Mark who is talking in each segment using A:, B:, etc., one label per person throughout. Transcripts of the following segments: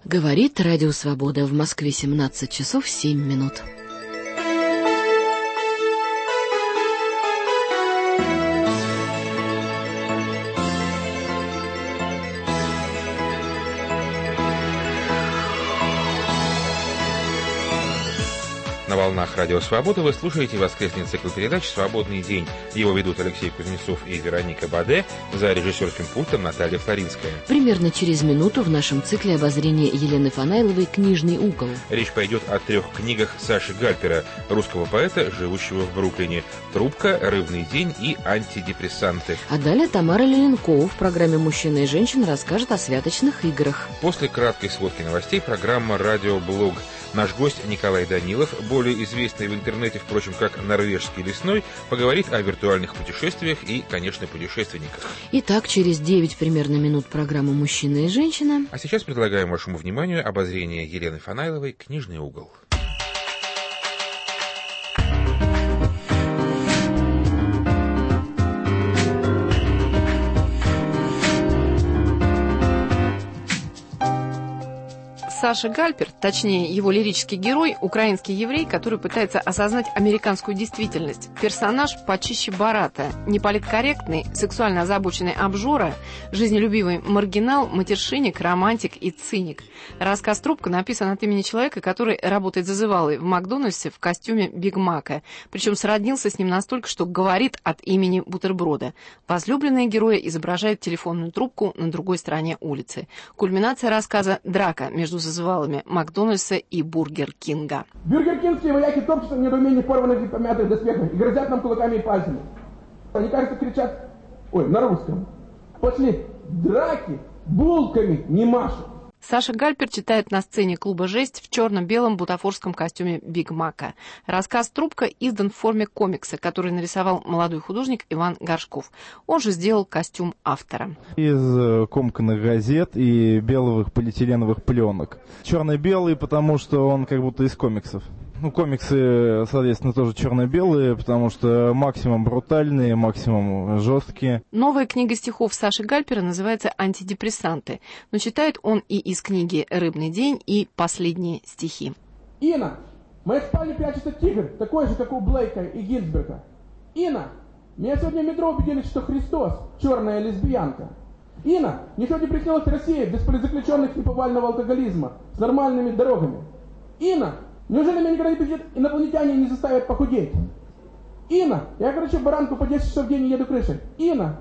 A: Говорит Радио Свобода. В Москве 17 часов 7 минут.
B: На волнах Радио Свобода вы слушаете воскресный цикл передач «Свободный день». Его ведут Алексей Кузнецов и Вероника Баде, за режиссерским пультом Наталья Флоринская.
A: Примерно через минуту в нашем цикле обозрения Елены Фанайловой «Книжный угол».
B: Речь пойдет о 3 книгах Саши Гальпера, русского поэта, живущего в Бруклине: «Трубка», «Рыбный день» и «Антидепрессанты».
A: А далее Тамара Леленкова в программе «Мужчина и женщина» расскажет о святочных играх.
B: После краткой сводки новостей программа «Радиоблог». Наш гость Николай Данилов, более известный в интернете, впрочем, как «Норвежский лесной», поговорит о виртуальных путешествиях и, конечно, путешественниках.
A: Итак, через 9 примерно минут программа «Мужчина и женщина».
B: А сейчас предлагаем вашему вниманию обозрение Елены Фанайловой «Книжный угол».
C: Саша Гальпер, точнее его лирический герой, украинский еврей, который пытается осознать американскую действительность. Персонаж почище Барата, неполиткорректный, сексуально озабоченный обжора, жизнелюбивый маргинал, матершинник, романтик и циник. Рассказ «Трубка» написан от имени человека, который работает зазывалой в Макдональдсе в костюме Биг Мака, причем сроднился с ним настолько, что говорит от имени бутерброда. Возлюбленные героя изображают телефонную трубку на другой стороне улицы. Кульминация рассказа – драка между зазывалами Макдональдса и Бургер Кинга.
D: Бюргер-кингские вояки топчутся в недоумении в порванных и помятых доспехах и грозят нам кулаками и пальцами. Они, кажется, кричат, на русском: после драки булками не машут.
C: Саша Гальпер читает на сцене клуба «Жесть» в черно-белом бутафорском костюме Биг Мака. Рассказ «Трубка» издан в форме комикса, который нарисовал молодой художник Иван Горшков. Он же сделал костюм автора.
E: Из комканных газет и белых полиэтиленовых пленок. Черно-белый, потому что он как будто из комиксов. Комиксы, соответственно, тоже черно-белые, потому что максимум брутальные, максимум жесткие.
C: Новая книга стихов Саши Гальпера называется «Антидепрессанты», но читает он и из книги «Рыбный день», и «Последние стихи».
D: Инна, в моей спальне прячется тигр, такой же, как у Блейка и Гинзберга. Инна, меня сегодня в метро убедили, что Христос – черная лесбиянка. Инна, ничего не приснилось России без политзаключенных и повального алкоголизма, с нормальными дорогами. Инна, неужели меня никогда не придет инопланетяне не заставят похудеть? Инна, я, баранку по 10 часов в день не еду крышей. Инна.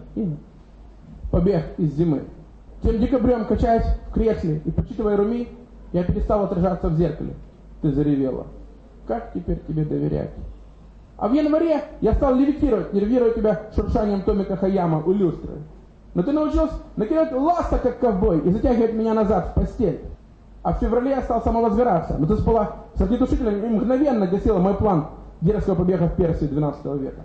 D: Побег из зимы. Тем декабрем, качаясь в кресле и почитывая Руми, я перестал отражаться в зеркале. Ты заревела. Как теперь тебе доверять? А в январе я стал левитировать, нервируя тебя шуршанием томика Хаяма у люстры. Но ты научился накидать ласта, как ковбой, и затягивать меня назад в постель. А в феврале я стал самовозгораться, но ты спала с огнетушителем и мгновенно гасила мой план дерзкого побега в Персию XII века.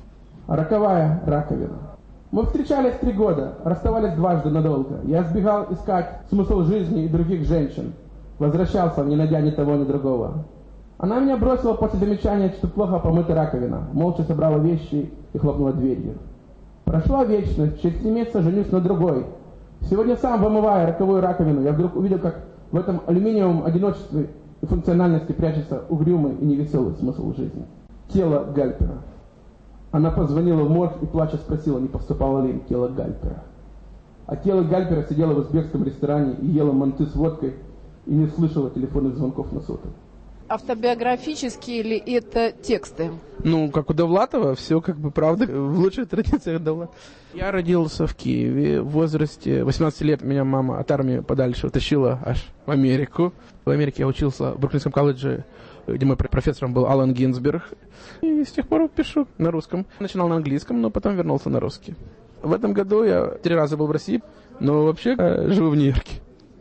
D: Роковая раковина. Мы встречались 3 года, расставались дважды надолго. Я сбегал искать смысл жизни и других женщин. Возвращался, не найдя ни того, ни другого. Она меня бросила после замечания, что плохо помыта раковина. Молча собрала вещи и хлопнула дверью. Прошла вечность, через 7 месяцев женюсь на другой. Сегодня сам, вымывая роковую раковину, я вдруг увидел, как в этом алюминиевом одиночестве и функциональности прячется угрюмый и невеселый смысл жизни. Тело Гальпера. Она позвонила в морг и, плача, спросила, не поступало ли им тело Гальпера. А тело Гальпера сидело в узбекском ресторане и ела манты с водкой и не слышала телефонных звонков на сотовый.
C: Автобиографические ли это тексты?
F: Как у Довлатова, все правда, в лучших традициях Довлатова. Я родился в Киеве. В возрасте 18 лет меня мама от армии подальше утащила аж в Америку. В Америке я учился в Бруклинском колледже, где мой профессором был Алан Гинзберг. И с тех пор пишу на русском. Начинал на английском, но потом вернулся на русский. В этом году я 3 раза был в России, но вообще живу в Нью-Йорке.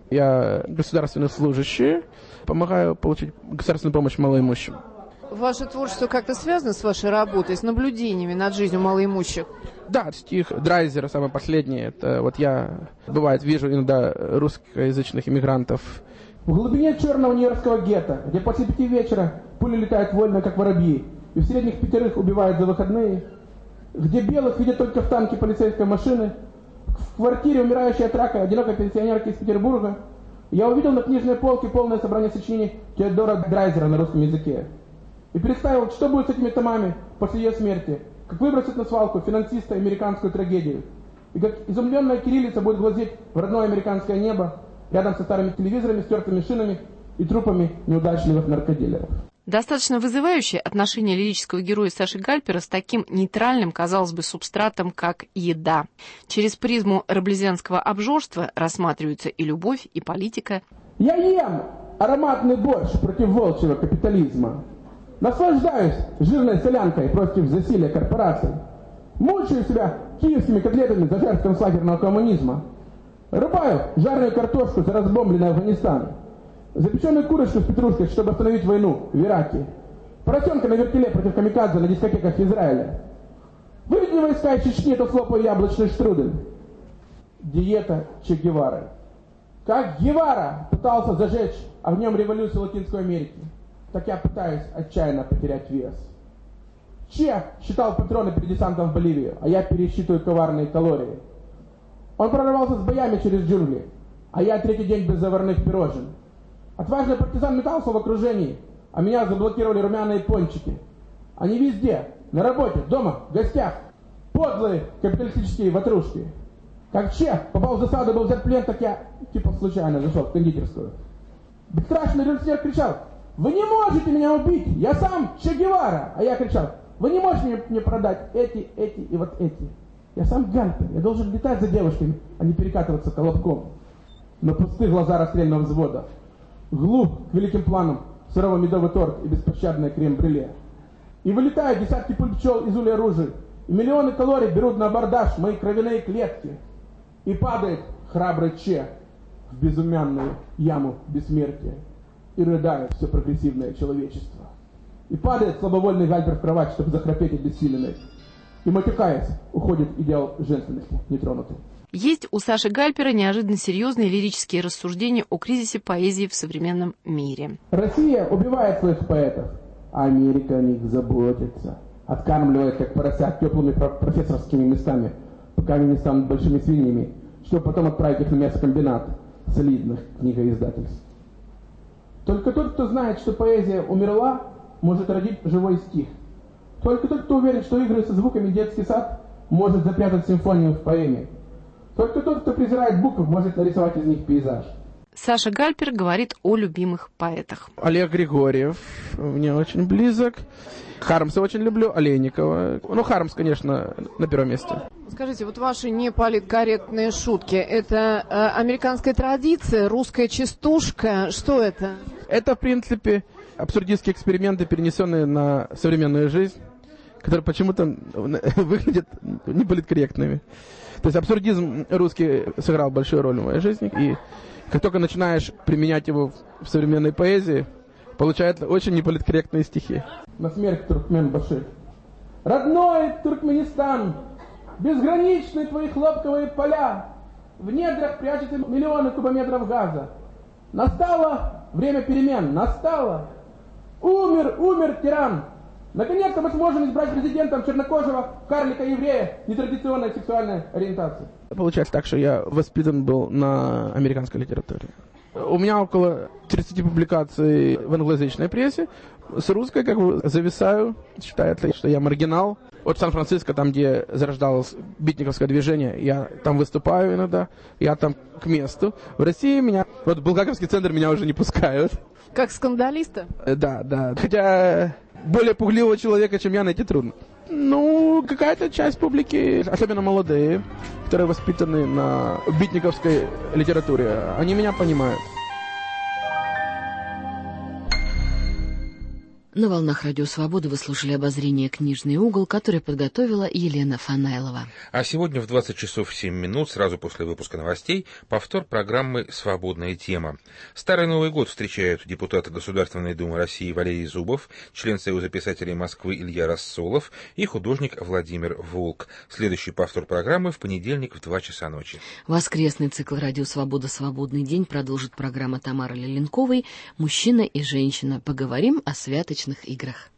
F: Я государственный служащий, помогаю получить государственную помощь малоимущим.
C: Ваше творчество как-то связано с вашей работой, с наблюдениями над жизнью малоимущих?
F: Да, стих Драйзера, самый последний. Это я, бывает, вижу иногда русскоязычных иммигрантов.
D: В глубине черного нью-йоркского гетто, где после 5 вечера пули летают вольно, как воробьи, и в средних 5 убивают за выходные, где белых видят только в танке полицейской машины, в квартире умирающей от рака одинокой пенсионерки из Петербурга, Я увидел на книжной полке полное собрание сочинений Теодора Драйзера на русском языке. И представил, что будет с этими томами после ее смерти, как выбросят на свалку финансиста американскую трагедию, и как изумленная кириллица будет глазеть в родное американское небо рядом со старыми телевизорами, стертыми шинами и трупами неудачливых наркодилеров.
C: Достаточно вызывающее отношение лирического героя Саши Гальпера с таким нейтральным, казалось бы, субстратом, как еда. Через призму раблезианского обжорства рассматриваются и любовь, и политика.
D: Я ем ароматный борщ против волчьего капитализма. Наслаждаюсь жирной солянкой против засилия корпораций. Мучаю себя киевскими котлетами за жертв концлагерного коммунизма. Рубаю жареную картошку за разбомбленный Афганистан. Запеченную курочку с петрушкой, чтобы остановить войну в Ираке. Поросенка на вертеле против камикадзе на дискотеках Израиля. Выведи войска из Чечни, то слопаю яблочный штрудель. Диета Че Гевары. Как Гевара пытался зажечь огнем революцию Латинской Америки, так я пытаюсь отчаянно потерять вес. Че считал патроны перед десантом в Боливию, а я пересчитываю коварные калории. Он прорвался с боями через джунгли, а я третий день без заварных пирожен. Отважный партизан метался в окружении, а меня заблокировали румяные пончики. Они везде, на работе, дома, в гостях. Подлые капиталистические ватрушки. Как Че попал в засаду, был взят в плен, так я типа случайно зашел в кондитерскую. Бесстрашный революционер кричал: «Вы не можете меня убить! Я сам Че Гевара!» А я кричал: «Вы не можете мне продать эти и вот эти! Я сам Гальпер, я должен летать за девушками, а не перекатываться колобком!» Но пустые глаза расстрельного взвода, глух к великим планам, сыровый медовый торт и беспощадное крем-брюле. И вылетают десятки пуль пчел из улья ружей, и миллионы калорий берут на абордаж мои кровяные клетки. И падает храбрый Че в безымянную яму бессмертия. И рыдает все прогрессивное человечество. И падает слабовольный Гальпер в кровать, чтобы захрапеть обессиленный. И, матюкаясь, уходит идеал женственности нетронутый.
C: Есть у Саши Гальпера неожиданно серьезные лирические рассуждения о кризисе поэзии в современном мире.
D: Россия убивает своих поэтов, а Америка о них заботится. Откармливает, как поросят, теплыми профессорскими местами, пока они не станут большими свиньями, чтобы потом отправить их на мясокомбинат солидных книгоиздательств. Только тот, кто знает, что поэзия умерла, может родить живой стих. Только тот, кто уверен, что игры со звуками детский сад, может запрятать симфонию в поэме. Только тот, кто презирает буквы, может нарисовать из них пейзаж.
C: Саша Гальпер говорит о любимых поэтах.
F: Олег Григорьев мне очень близок. Хармса очень люблю, Олейникова. Ну, Хармс, конечно, на первом месте.
C: Скажите, вот ваши неполиткорректные шутки, это американская традиция, русская частушка, что это?
F: Это, в принципе, абсурдистские эксперименты, перенесенные на современную жизнь, которые почему-то выглядят неполиткорректными. То есть абсурдизм русский сыграл большую роль в моей жизни, и как только начинаешь применять его в современной поэзии, получаются очень неполиткорректные стихи.
D: На смерть Туркмен-Башир. Родной Туркменистан, безграничны твои хлопковые поля, в недрах прячутся миллионы кубометров газа. Настало время перемен, настало. Умер тиран. Наконец-то мы сможем избрать президентом чернокожего карлика-еврея нетрадиционной сексуальной ориентации.
F: Получается так, что я воспитан был на американской литературе. У меня около 30 публикаций в англоязычной прессе. С русской как бы зависаю. Считается, что я маргинал. От Сан-Франциско, там, где зарождалось битниковское движение, я там выступаю иногда. Я там к месту. В России меня... Вот Булгаковский центр меня уже не пускают.
C: Как скандалиста?
F: Да. Хотя более пугливого человека, чем я, найти трудно. Ну, какая-то часть публики, особенно молодые, которые воспитаны на битниковской литературе, они меня понимают.
A: На волнах Радио Свободы вы слушали обозрение «Книжный угол», которое подготовила Елена Фанаилова.
B: А сегодня в 20 часов 7 минут, сразу после выпуска новостей, повтор программы «Свободная тема». Старый Новый год встречают депутаты Государственной Думы России Валерий Зубов, член Союза писателей Москвы Илья Рассолов и художник Владимир Волк. Следующий повтор программы в понедельник в 2 часа ночи.
A: Воскресный цикл «Радио Свобода. Свободный день» продолжит программа Тамары Леленковой «Мужчина и женщина». Поговорим о святочных играх.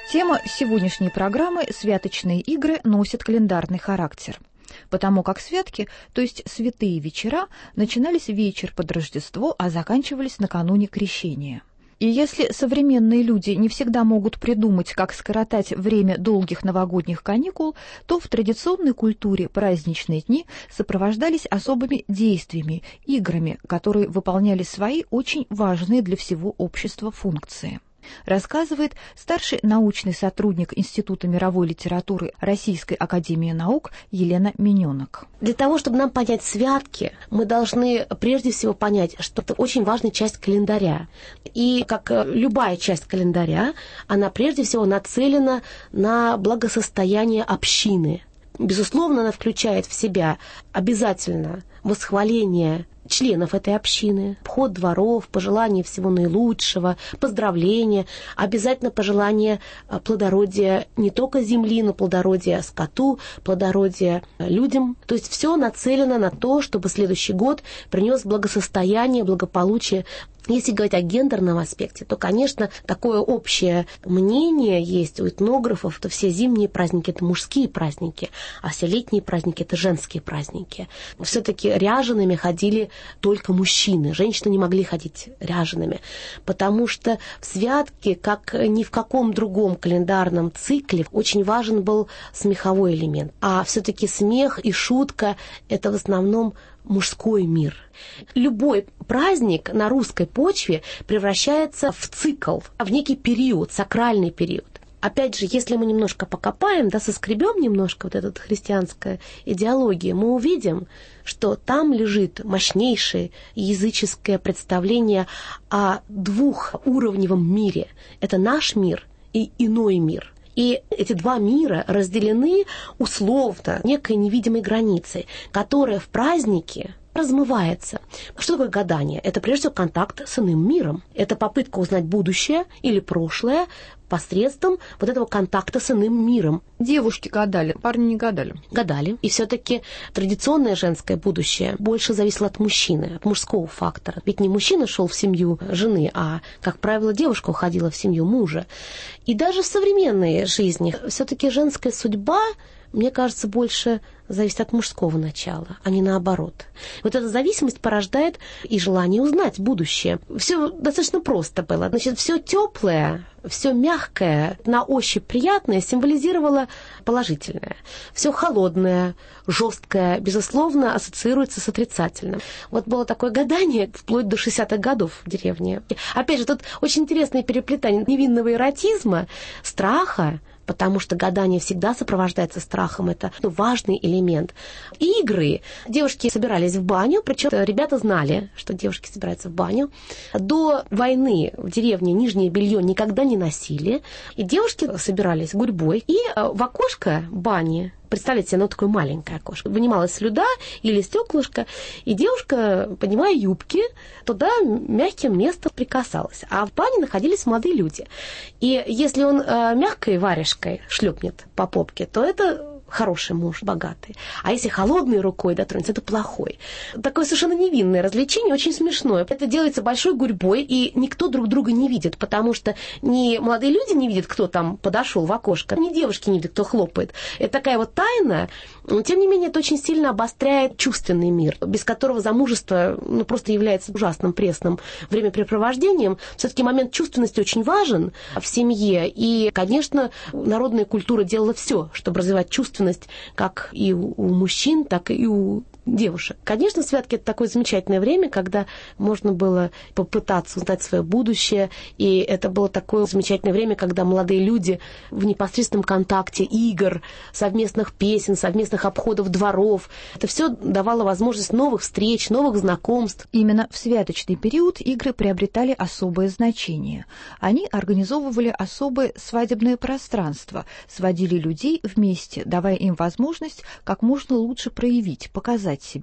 G: Тема сегодняшней программы «Святочные игры» носит календарный характер, потому как святки, то есть святые вечера, начинались вечер под Рождество, а заканчивались накануне Крещения. И если современные люди не всегда могут придумать, как скоротать время долгих новогодних каникул, то в традиционной культуре праздничные дни сопровождались особыми действиями, играми, которые выполняли свои очень важные для всего общества функции. Рассказывает старший научный сотрудник Института мировой литературы Российской академии наук Елена Миненок.
H: Для того, чтобы нам понять святки, мы должны прежде всего понять, что это очень важная часть календаря. И как любая часть календаря, она прежде всего нацелена на благосостояние общины. Безусловно, она включает в себя обязательно восхваление членов этой общины, обход дворов, пожелание всего наилучшего, поздравления, обязательно пожелание плодородия не только земли, но плодородия скоту, плодородия людям. То есть все нацелено на то, чтобы следующий год принес благосостояние, благополучие. Если говорить о гендерном аспекте, то, конечно, такое общее мнение есть у этнографов, что все зимние праздники – это мужские праздники, а все летние праздники – это женские праздники. Все-таки ряжеными ходили только мужчины, женщины не могли ходить ряжеными, потому что в святке, как ни в каком другом календарном цикле, очень важен был смеховой элемент. А все-таки смех и шутка – это в основном мужской мир. Любой праздник на русской почве превращается в цикл, в некий период, сакральный период. Опять же, если мы немножко покопаем, соскребем немножко вот эту христианскую идеологию, мы увидим, что там лежит мощнейшее языческое представление о двухуровневом мире. Это наш мир и иной мир. И эти два мира разделены условно некой невидимой границей, которая в празднике размывается. Что такое гадание? Это прежде всего контакт с иным миром. Это попытка узнать будущее или прошлое посредством вот этого контакта с иным миром.
C: Девушки гадали, парни не гадали.
H: Гадали. И все-таки традиционное женское будущее больше зависело от мужчины, от мужского фактора. Ведь не мужчина шел в семью жены, а, как правило, девушка уходила в семью мужа. И даже в современной жизни все-таки женская судьба, мне кажется, больше зависит от мужского начала, а не наоборот. Вот эта зависимость порождает и желание узнать будущее. Все достаточно просто было. Значит, все теплое, все мягкое, на ощупь приятное символизировало положительное. Все холодное, жесткое, безусловно, ассоциируется с отрицательным. Вот было такое гадание вплоть до 60-х годов в деревне. Опять же, тут очень интересное переплетание невинного эротизма, страха, потому что гадание всегда сопровождается страхом. Это важный элемент. Игры. Девушки собирались в баню, причем ребята знали, что девушки собираются в баню. До войны в деревне нижнее белье никогда не носили. И девушки собирались гурьбой. И в окошко бани, представляете себе, такое маленькое окошко, вынималась слюда или стеклышко, и девушка, поднимая юбки, туда мягким местом прикасалась. А в бане находились молодые люди. И если он мягкой варежкой шлепнет по попке, то это хороший муж, богатый. А если холодной рукой дотронется, это плохой. Такое совершенно невинное развлечение, очень смешное. Это делается большой гурьбой, и никто друг друга не видит, потому что ни молодые люди не видят, кто там подошел в окошко, ни девушки не видят, кто хлопает. Это такая вот тайна, но тем не менее это очень сильно обостряет чувственный мир, без которого замужество просто является ужасным пресным времяпрепровождением. Все-таки момент чувственности очень важен в семье, и, конечно, народная культура делала все, чтобы развивать чувственность как и у мужчин, так и у девушек. Конечно, святки – это такое замечательное время, когда можно было попытаться узнать свое будущее, и это было такое замечательное время, когда молодые люди в непосредственном контакте игр, совместных песен, совместных обходов дворов, это все давало возможность новых встреч, новых знакомств.
G: Именно в святочный период игры приобретали особое значение. Они организовывали особое свадебное пространство, сводили людей вместе, давая им возможность как можно лучше проявить, показать себя.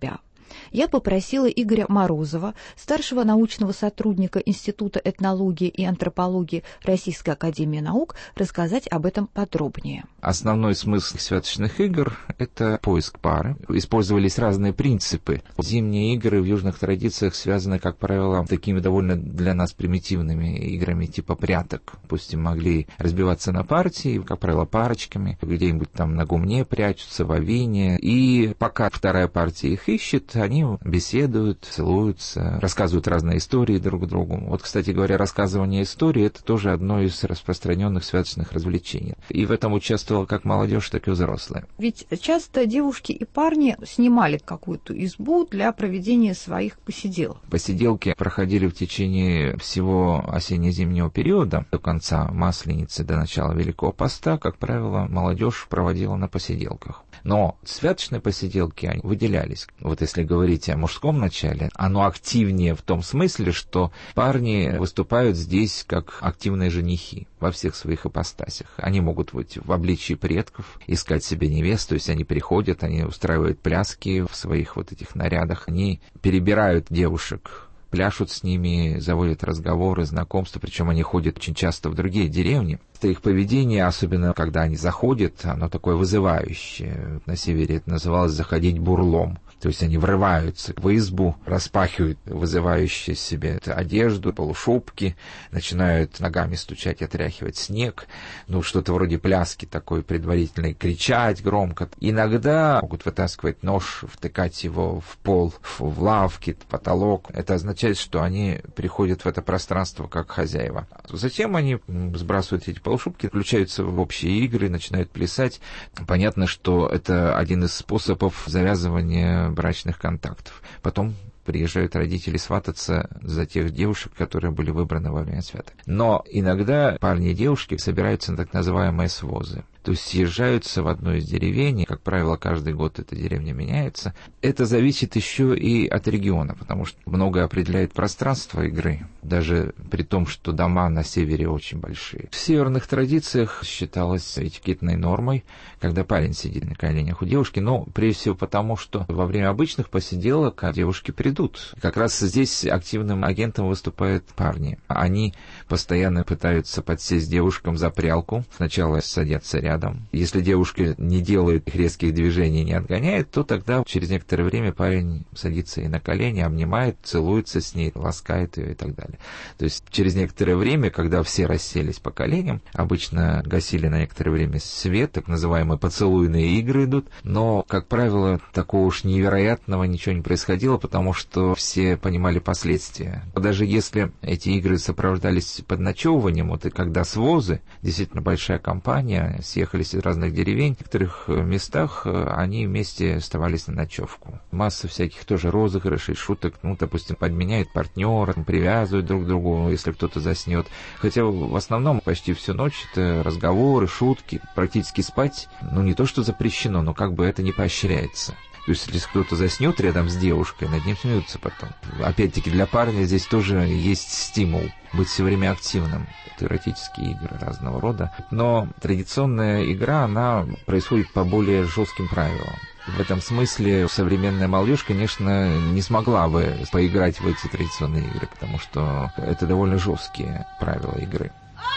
G: я попросила Игоря Морозова, старшего научного сотрудника Института этнологии и антропологии Российской академии наук, рассказать об этом подробнее.
I: Основной смысл святочных игр – это поиск пары. Использовались разные принципы. Зимние игры в южных традициях связаны, как правило, такими довольно для нас примитивными играми типа пряток. Допустим, могли разбиваться на партии, как правило, парочками, где-нибудь там на гумне прячутся, в авине. И пока вторая партия их ищет, они беседуют, целуются, рассказывают разные истории друг другу. Вот, кстати говоря, рассказывание истории – это тоже одно из распространенных святочных развлечений. И в этом участвовала как молодежь, так и взрослые.
G: Ведь часто девушки и парни снимали какую-то избу для проведения своих посиделок.
I: Посиделки проходили в течение всего осенне-зимнего периода, до конца Масленицы, до начала Великого Поста, как правило, молодежь проводила на посиделках. Но святочные посиделки они выделялись. Вот если говорить о мужском начале, оно активнее в том смысле, что парни выступают здесь как активные женихи во всех своих ипостасях. Они могут быть в обличии предков, искать себе невесту, то есть они приходят, они устраивают пляски в своих вот этих нарядах, они перебирают девушек, пляшут с ними, заводят разговоры, знакомства, причем они ходят очень часто в другие деревни. Это их поведение, особенно когда они заходят, оно такое вызывающее. На севере это называлось «заходить бурлом». То есть они врываются в избу, распахивают вызывающие себе одежду, полушубки, начинают ногами стучать, отряхивать снег, что-то вроде пляски такой предварительной, кричать громко. Иногда могут вытаскивать нож, втыкать его в пол, в лавки, в потолок. Это означает, что они приходят в это пространство как хозяева. Затем они сбрасывают эти полушубки, включаются в общие игры, начинают плясать. Понятно, что это один из способов завязывания брачных контактов. Потом приезжают родители свататься за тех девушек, которые были выбраны во время святок. Но иногда парни и девушки собираются на так называемые свозы. То есть съезжаются в одну из деревень, как правило, каждый год эта деревня меняется. Это зависит еще и от региона, потому что многое определяет пространство игры, даже при том, что дома на севере очень большие. В северных традициях считалось этикетной нормой, когда парень сидит на коленях у девушки, но прежде всего потому, что во время обычных посиделок девушки придут. Как раз здесь активным агентом выступают парни. Они постоянно пытаются подсесть девушкам за прялку. Сначала садятся рядом. Если девушка не делает резких движений, не отгоняет, то тогда через некоторое время парень садится ей на колени, обнимает, целуется с ней, ласкает ее и так далее. То есть через некоторое время, когда все расселись по коленям, обычно гасили на некоторое время свет, так называемые поцелуйные игры идут, но, как правило, такого уж невероятного ничего не происходило, потому что все понимали последствия. Даже если эти игры сопровождались подночевыванием, вот и когда свозы, действительно большая компания, съехались из разных деревень, в некоторых местах они вместе оставались на ночевку. Масса всяких тоже розыгрышей, шуток, допустим, подменяют партнера, привязывают друг к другу, если кто-то заснет. Хотя в основном почти всю ночь это разговоры, шутки, практически спать, не то что запрещено, но как бы это не поощряется. То есть, если кто-то заснет рядом с девушкой, над ним смеются потом. Опять-таки, для парня здесь тоже есть стимул быть все время активным. Это эротические игры разного рода. Но традиционная игра, она происходит по более жестким правилам. В этом смысле современная молодежь, конечно, не смогла бы поиграть в эти традиционные игры, потому что это довольно жесткие правила игры.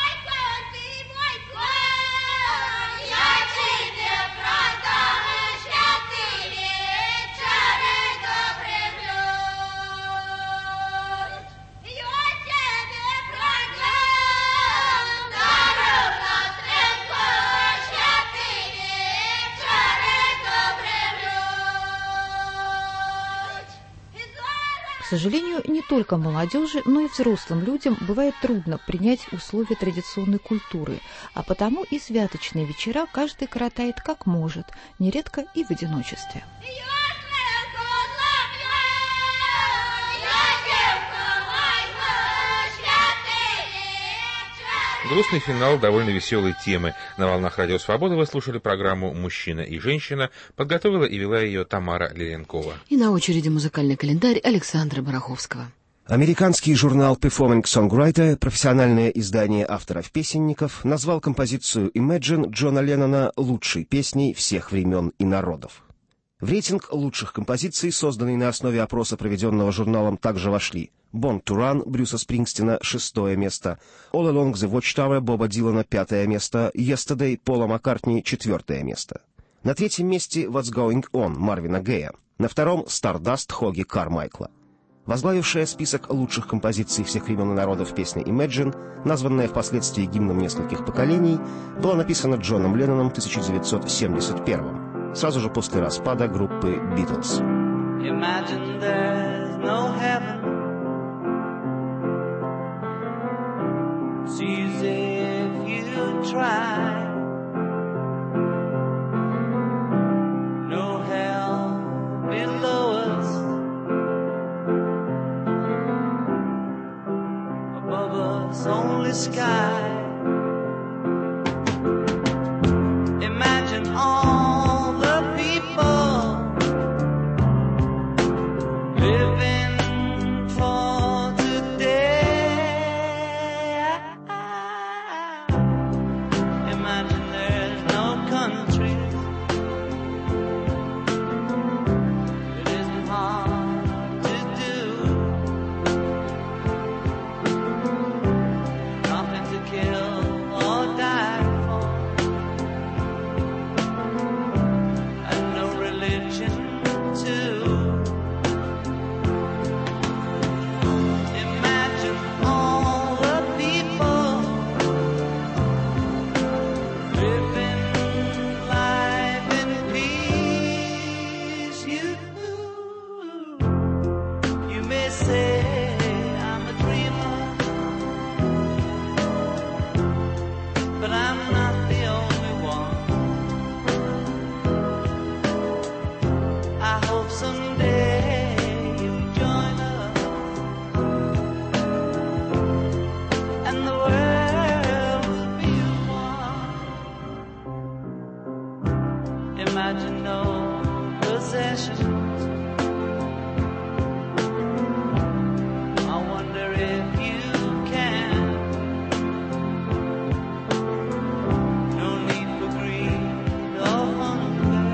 G: К сожалению, не только молодежи, но и взрослым людям бывает трудно принять условия традиционной культуры, а потому и святочные вечера каждый коротает как может, нередко и в одиночестве.
B: Грустный финал довольно веселой темы. На волнах Радио Свобода вы слушали программу «Мужчина и женщина». Подготовила и вела ее Тамара Лиленкова.
A: И на очереди музыкальный календарь Александра Бараховского.
J: Американский журнал Performing Songwriter, профессиональное издание авторов-песенников, назвал композицию Imagine Джона Леннона лучшей песней всех времен и народов. В рейтинг лучших композиций, созданный на основе опроса, проведенного журналом, также вошли «Born to Run» Брюса Спрингстина — 6-е место, «All Along the Watchtower» Боба Дилана — 5-е место, «Yesterday» Пола Маккартни — 4-е место. На 3-м месте «What's Going On» Марвина Гея, на 2-м «Stardust» Хоги Кармайкла. Возглавившая список лучших композиций всех времен и народов песня «Imagine», названная впоследствии гимном нескольких поколений, была написана Джоном Ленноном в 1971-м, сразу же после распада группы «Битлз».
K: Imagine there's no heaven. It's easy if you try. No hell below us. Above us only sky. Imagine all the people living for today. Imagine there's no countries. It isn't hard to do. Nothing to kill or die for. And no religion too. Imagine all the people living life in peace. You may say I'm a dreamer, but I'm not the only one. I hope someday you'll join us and the world will be one. Imagine no possessions. I wonder if you can. No need for greed or hunger.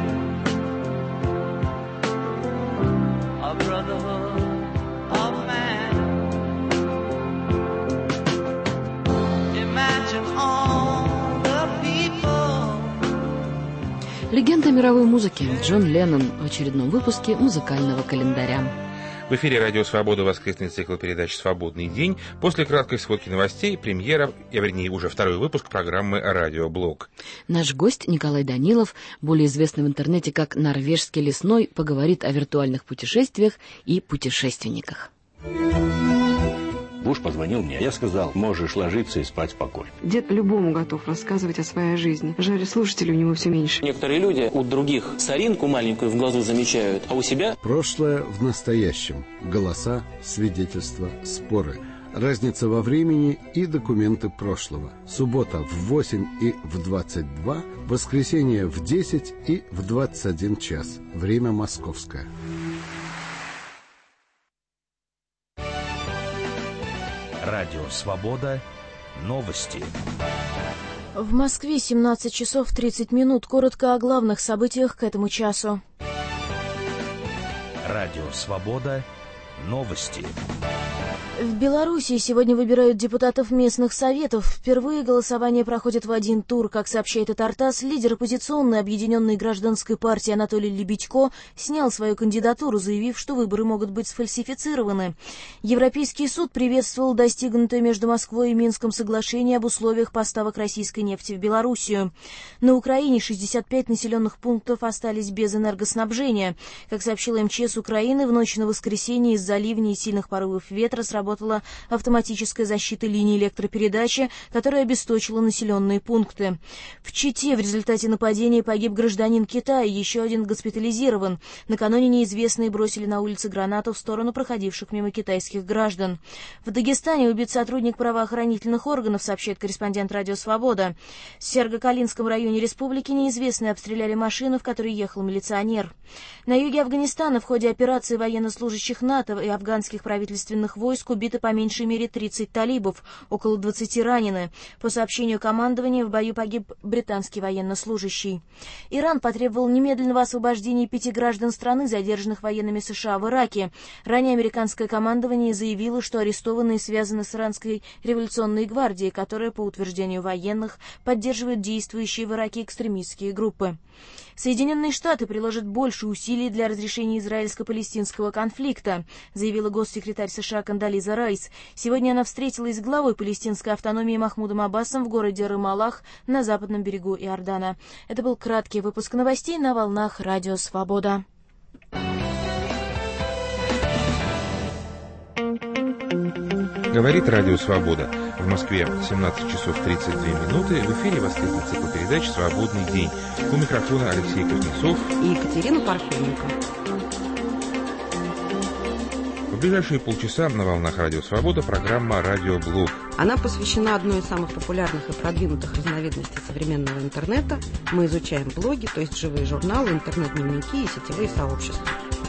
K: A brotherhood of man. Imagine all the people.
A: Легенда мировой музыки Джон Леннон в очередном выпуске музыкального календаря.
B: В эфире «Радио Свобода» воскресный цикл передач «Свободный день». После краткой сводки новостей премьера, вернее, уже второй выпуск программы «Радио Блог».
A: Наш гость Николай Данилов, более известный в интернете как «Норвежский лесной», поговорит о виртуальных путешествиях и путешественниках.
L: Муж позвонил мне, я сказал, можешь ложиться и спать спокойно.
C: Дед любому готов рассказывать о своей жизни. Жаль, слушателей у него все меньше.
M: Некоторые люди у других соринку маленькую в глазу замечают, а у себя...
N: Прошлое в настоящем. Голоса, свидетельства, споры. Разница во времени и документы прошлого. Суббота в 8 и в 22, воскресенье в 10 и в 21 час. Время московское.
O: Радио «Свобода». Новости.
P: В Москве 17 часов 30 минут. Коротко о главных событиях к этому часу.
O: Радио «Свобода». Новости.
P: В Белоруссии сегодня выбирают депутатов местных советов. Впервые голосование проходит в один тур. Как сообщает Тартас, лидер оппозиционной объединенной гражданской партии Анатолий Лебедько снял свою кандидатуру, заявив, что выборы могут быть сфальсифицированы. Европейский суд приветствовал достигнутое между Москвой и Минском соглашение об условиях поставок российской нефти в Белоруссию. На Украине 65 населенных пунктов остались без энергоснабжения. Как сообщила МЧС Украины, в ночь на воскресенье из-за ливней и сильных порывов ветра сработала автоматическая защита линии электропередачи, которая обесточила населенные пункты. В Чите в результате нападения погиб гражданин Китая, еще один госпитализирован. Накануне неизвестные бросили на улице гранату в сторону проходивших мимо китайских граждан. В Дагестане убит сотрудник правоохранительных органов, сообщает корреспондент «Радио Свобода». В Сергокалинском районе республики неизвестные обстреляли машину, в которой ехал милиционер. На юге Афганистана в ходе операции военнослужащих НАТО и афганских правительственных войск убито по меньшей мере 30 талибов, около 20 ранены. По сообщению командования, в бою погиб британский военнослужащий. Иран потребовал немедленного освобождения 5 граждан страны, задержанных военными США в Ираке. Ранее американское командование заявило, что арестованные связаны с иранской революционной гвардией, которая, по утверждению военных, поддерживает действующие в Ираке экстремистские группы. Соединенные Штаты приложат больше усилий для разрешения израильско-палестинского конфликта, заявила госсекретарь США Кондолиза Райс. Сегодня она встретилась с главой палестинской автономии Махмудом Аббасом в городе Рамаллах на западном берегу Иордана. Это был краткий выпуск новостей на волнах Радио Свобода.
B: Говорит Радио Свобода. В Москве 17 часов 32 минуты. В эфире воскресный цикл передач «Свободный день». У микрофона Алексей Кузнецов
C: и Екатерина Парфененко.
B: В ближайшие полчаса на волнах Радио Свобода программа «Радиоблог».
C: Она посвящена одной из самых популярных и продвинутых разновидностей современного интернета. Мы изучаем блоги, то есть живые журналы, интернет-дневники и сетевые сообщества.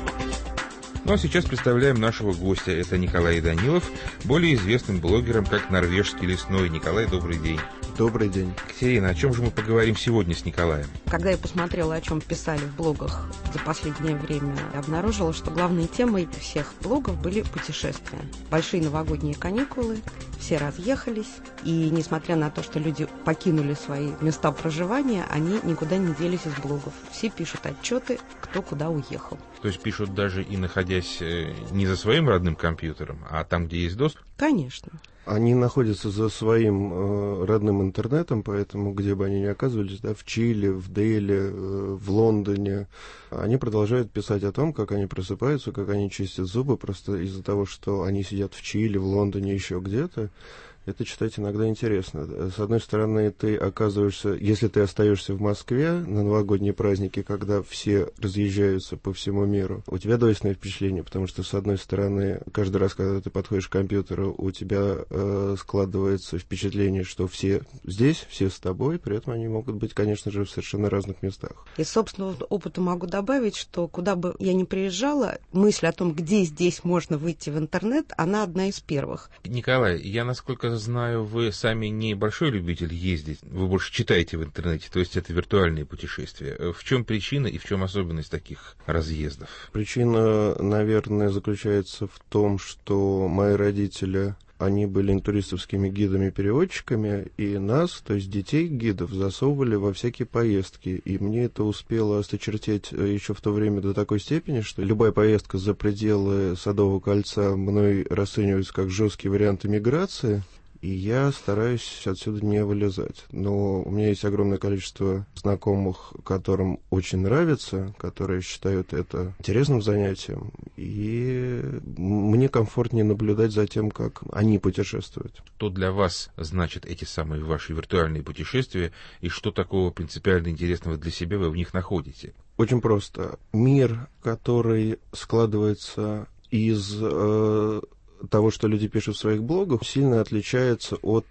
B: Ну а сейчас представляем нашего гостя. Это Николай Данилов, более известным блогером как «Норвежский лесной». Николай, добрый день.
E: Добрый день.
B: Екатерина, о чем же мы поговорим сегодня с Николаем?
C: Когда я посмотрела, о чем писали в блогах за последнее время, я обнаружила, что главной темой всех блогов были путешествия. Большие новогодние каникулы, все разъехались, и несмотря на то, что люди покинули свои места проживания, они никуда не делись из блогов. Все пишут отчеты, кто куда уехал.
B: То есть пишут даже и находясь не за своим родным компьютером, а там, где есть доступ?
C: Конечно.
E: Они находятся за своим родным интернетом, поэтому где бы они ни оказывались, да, в Чили, в Дели, в Лондоне, они продолжают писать о том, как они просыпаются, как они чистят зубы, просто из-за того, что они сидят в Чили, в Лондоне, еще где-то. Это читать иногда интересно. С одной стороны, ты оказываешься, если ты остаешься в Москве на новогодние праздники, когда все разъезжаются по всему миру, у тебя двойственное впечатление, потому что, с одной стороны, каждый раз, когда ты подходишь к компьютеру, у тебя складывается впечатление, что все здесь, все с тобой, при этом они могут быть, конечно же, в совершенно разных местах.
C: Из собственного опыта могу добавить, что куда бы я ни приезжала, мысль о том, где здесь можно выйти в интернет, она одна из первых.
B: Николай, я, насколько знаю, вы сами не большой любитель ездить, вы больше читаете в интернете, то есть это виртуальные путешествия. В чем причина и в чем особенность таких разъездов?
E: Причина, наверное, заключается в том, что мои родители, они были туристовскими гидами-переводчиками, и нас, то есть детей гидов, засовывали во всякие поездки. И мне это успело осточертеть еще в то время до такой степени, что любая поездка за пределы Садового кольца мной расценивается как жесткий вариант эмиграции, и я стараюсь отсюда не вылезать. Но у меня есть огромное количество знакомых, которым очень нравится, которые считают это интересным занятием, и мне комфортнее наблюдать за тем, как они путешествуют.
B: Что для вас значат эти самые ваши виртуальные путешествия, и что такого принципиально интересного для себя вы в них находите?
E: Очень просто. Мир, который складывается из того, что люди пишут в своих блогах, сильно отличается от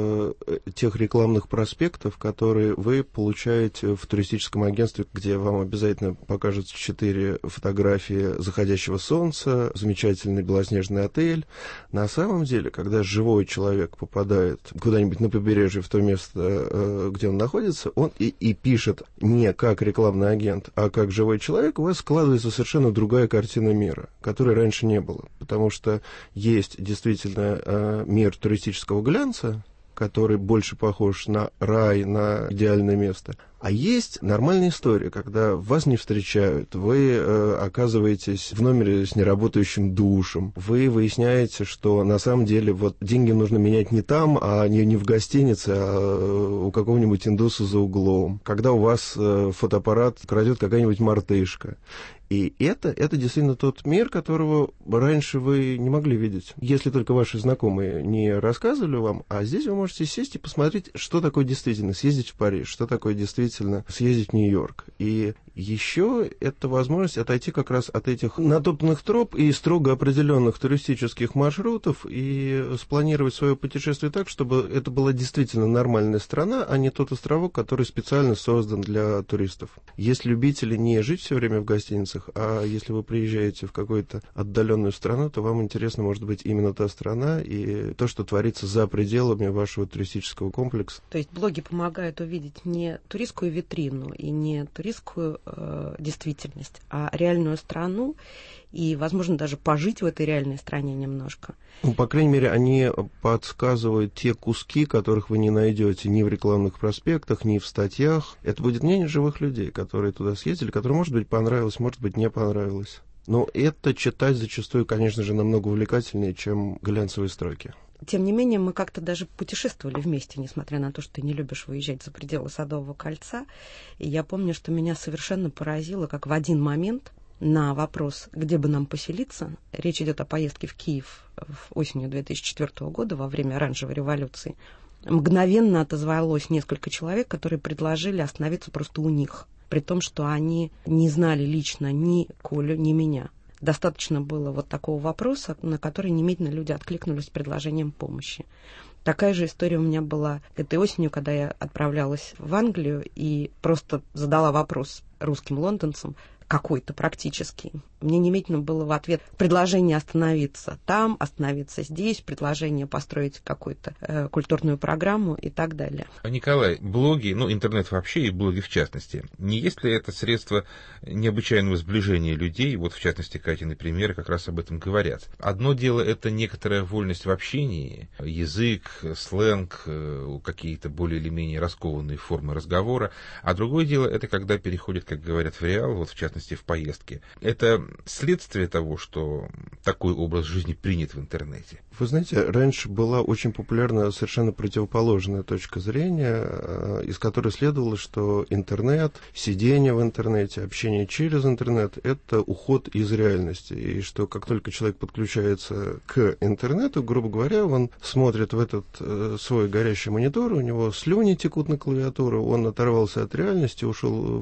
E: тех рекламных проспектов, которые вы получаете в туристическом агентстве, где вам обязательно покажут 4 фотографии заходящего солнца, замечательный белоснежный отель. На самом деле, когда живой человек попадает куда-нибудь на побережье, в то место, где он находится, он и пишет не как рекламный агент, а как живой человек, у вас складывается совершенно другая картина мира, которой раньше не было. Потому что есть действительно мир туристического глянца, который больше похож на рай, на идеальное место. А есть нормальная история, когда вас не встречают, вы оказываетесь в номере с неработающим душем, вы выясняете, что на самом деле вот деньги нужно менять не там, а не в гостинице, а у какого-нибудь индуса за углом, когда у вас фотоаппарат крадет какая-нибудь мартышка. И это действительно тот мир, которого раньше вы не могли видеть, если только ваши знакомые не рассказывали вам, а здесь вы можете сесть и посмотреть, что такое действительно съездить в Париж, что такое действительно съездить в Нью-Йорк. И
Q: Еще это возможность отойти как раз от этих натоптанных троп и строго определенных туристических маршрутов и спланировать свое путешествие так, чтобы это была действительно нормальная страна, а не тот островок, который специально создан для туристов. Если любители не жить все время в гостиницах, а если вы приезжаете в какую-то отдаленную страну, то вам интересно, может быть, именно та страна и то, что творится за пределами вашего туристического комплекса.
R: То есть блоги помогают увидеть не туристскую витрину и не туристскую действительность, а реальную страну и, возможно, даже пожить в этой реальной стране немножко.
Q: Ну, по крайней мере, они подсказывают те куски, которых вы не найдете ни в рекламных проспектах, ни в статьях. Это будет мнение живых людей, которые туда съездили, которым, может быть, понравилось, может быть, не понравилось. Но это читать зачастую, конечно же, намного увлекательнее, чем глянцевые строки.
R: Тем не менее, мы как-то даже путешествовали вместе, несмотря на то, что ты не любишь выезжать за пределы Садового кольца. И я помню, что меня совершенно поразило, как в один момент на вопрос, где бы нам поселиться, речь идет о поездке в Киев осенью 2004 года, во время Оранжевой революции, мгновенно отозвалось несколько человек, которые предложили остановиться просто у них, при том, что они не знали лично ни Колю, ни меня. Достаточно было вот такого вопроса, на который немедленно люди откликнулись с предложением помощи. Такая же история у меня была этой осенью, когда я отправлялась в Англию и просто задала вопрос русским лондонцам, какой-то практический. Мне немедленно было в ответ предложение остановиться там, остановиться здесь, предложение построить какую-то культурную программу и так далее.
B: Николай, блоги, интернет вообще и блоги в частности, не есть ли это средство необычайного сближения людей? Вот в частности, Катины примеры как раз об этом говорят. Одно дело — это некоторая вольность в общении, язык, сленг, какие-то более или менее раскованные формы разговора, а другое дело — это когда переходит, как говорят, в реал, вот в частности в поездке. Это следствие того, что такой образ жизни принят в интернете.
Q: Вы знаете, раньше была очень популярна совершенно противоположная точка зрения, из которой следовало, что интернет, сидение в интернете, общение через интернет — это уход из реальности. И что как только человек подключается к интернету, грубо говоря, он смотрит в этот свой горящий монитор, у него слюни текут на клавиатуру, он оторвался от реальности, ушел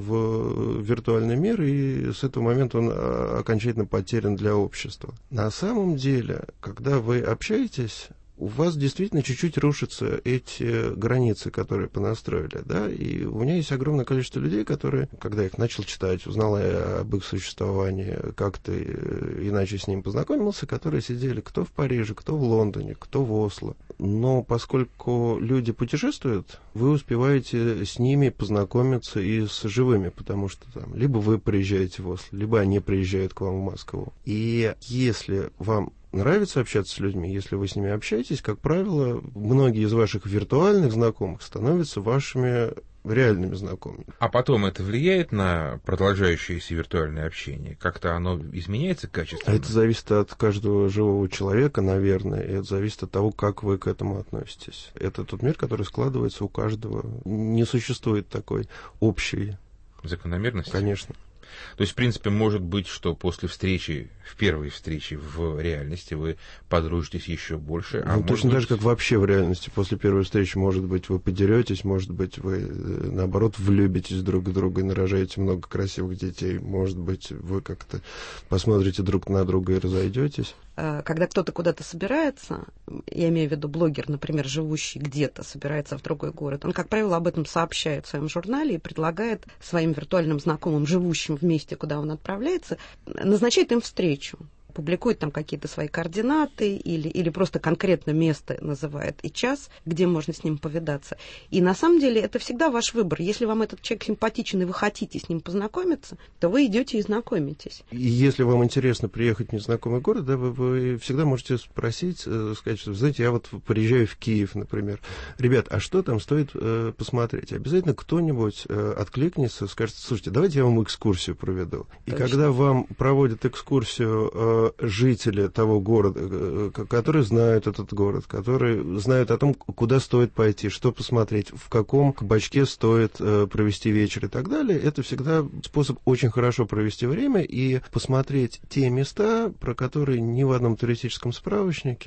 Q: в виртуальный мир, и с этого момента он окончательно потерян для общества. На самом деле, когда вы общаетесь, у вас действительно чуть-чуть рушатся эти границы, которые понастроили, да, и у меня есть огромное количество людей, которые, когда я их начал читать, узнал я об их существовании, как-то иначе с ним познакомился, которые сидели кто в Париже, кто в Лондоне, кто в Осло. Но поскольку люди путешествуют, вы успеваете с ними познакомиться и с живыми, потому что там либо вы приезжаете в Осло, либо они приезжают к вам в Москву. И если вам нравится общаться с людьми, если вы с ними общаетесь, как правило, многие из ваших виртуальных знакомых становятся вашими реальными знакомыми.
B: А потом это влияет на продолжающееся виртуальное общение? Как-то оно изменяется качественно?
Q: Это зависит от каждого живого человека, наверное, и это зависит от того, как вы к этому относитесь. Это тот мир, который складывается у каждого. Не существует такой общей
B: закономерности?
Q: Конечно.
B: То есть, в принципе, может быть, что после встречи, в первой встрече в реальности вы подружитесь еще больше.
Q: Точно так же, как вообще в реальности. После первой встречи, может быть, вы подеретесь, может быть, вы, наоборот, влюбитесь друг в друга и нарожаете много красивых детей. Может быть, вы как-то посмотрите друг на друга и разойдетесь.
R: Когда кто-то куда-то собирается, я имею в виду блогер, например, живущий где-то, собирается в другой город, он, как правило, об этом сообщает в своем журнале и предлагает своим виртуальным знакомым, живущим в месте, куда он отправляется, назначает им встречу. Публикует там какие-то свои координаты или просто конкретно место называет и час, где можно с ним повидаться. И на самом деле это всегда ваш выбор. Если вам этот человек симпатичен и вы хотите с ним познакомиться, то вы идете и знакомитесь.
Q: И если вам интересно приехать в незнакомый город, да, вы всегда можете спросить, сказать, что, знаете, я вот приезжаю в Киев, например. Ребят, а что там стоит посмотреть? Обязательно кто-нибудь откликнется, скажет, слушайте, давайте я вам экскурсию проведу. И
R: Точно.
Q: когда вам проводят экскурсию жители того города, которые знают этот город, которые знают о том, куда стоит пойти, что посмотреть, в каком кабачке стоит провести вечер и так далее, это всегда способ очень хорошо провести время и посмотреть те места, про которые ни в одном туристическом справочнике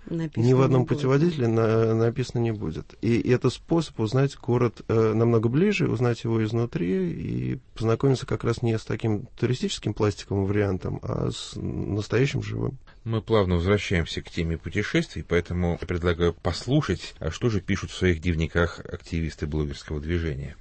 Q: ни в одном путеводителе написано не будет. И это способ узнать город намного ближе, узнать его изнутри и познакомиться как раз не с таким туристическим пластиковым вариантом, а с настоящим живым.
B: Мы плавно возвращаемся к теме путешествий, поэтому я предлагаю послушать, что же пишут в своих дневниках активисты блогерского движения.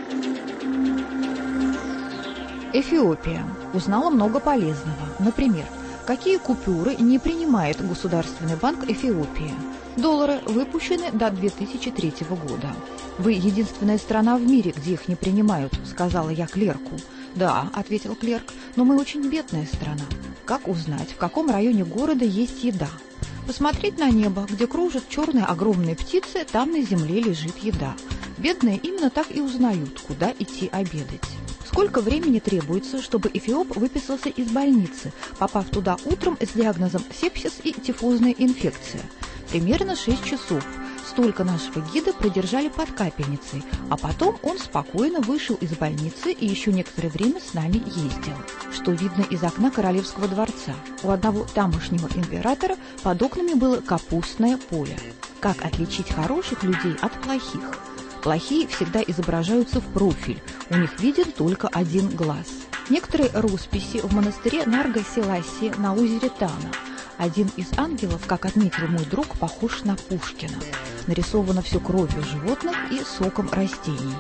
G: Эфиопия. Узнала много полезного. Например, какие купюры не принимает Государственный банк Эфиопии. Доллары выпущены до 2003 года. «Вы единственная страна в мире, где их не принимают», — сказала я клерку. «Да», — ответил клерк, — «но мы очень бедная страна. Как узнать, в каком районе города есть еда? Посмотреть на небо, где кружат черные огромные птицы, там на земле лежит еда. Бедные именно так и узнают, куда идти обедать». Сколько времени требуется, чтобы эфиоп выписался из больницы, попав туда утром с диагнозом сепсис и тифозная инфекция? Примерно 6 часов. Столько нашего гида продержали под капельницей, а потом он спокойно вышел из больницы и еще некоторое время с нами ездил. Что видно из окна Королевского дворца. У одного тамошнего императора под окнами было капустное поле. Как отличить хороших людей от плохих? Плохие всегда изображаются в профиль, у них виден только один глаз. Некоторые росписи в монастыре Нарга-Селасии на озере Тана. Один из ангелов, как отметил мой друг, похож на Пушкина. Нарисовано все кровью животных и соком растений.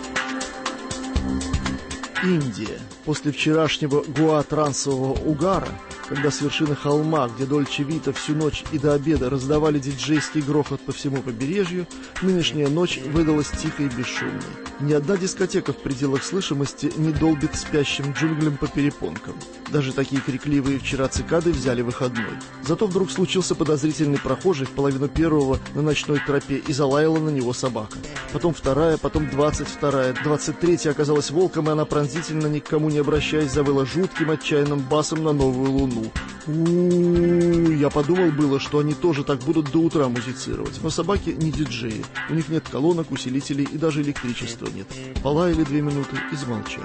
S: Индия. После вчерашнего гуа-трансового угара, когда с вершины холма, где Дольче Вита всю ночь и до обеда раздавали диджейский грохот по всему побережью, нынешняя ночь выдалась тихой и бесшумной. Ни одна дискотека в пределах слышимости не долбит спящим джунглям по перепонкам. Даже такие крикливые вчера цикады взяли выходной. Зато вдруг случился подозрительный прохожий в половину первого на ночной тропе, и залаяла на него собака. Потом вторая, потом 22-я, 23-я оказалась волком, и она пронзительно, ни к кому не обращаясь, завыла жутким отчаянным басом на новую луну. Я подумал было, что они тоже так будут до утра музицировать, но собаки не диджеи. У них нет колонок, усилителей и даже электричества нет. Полаяли 2 минуты и замолчали.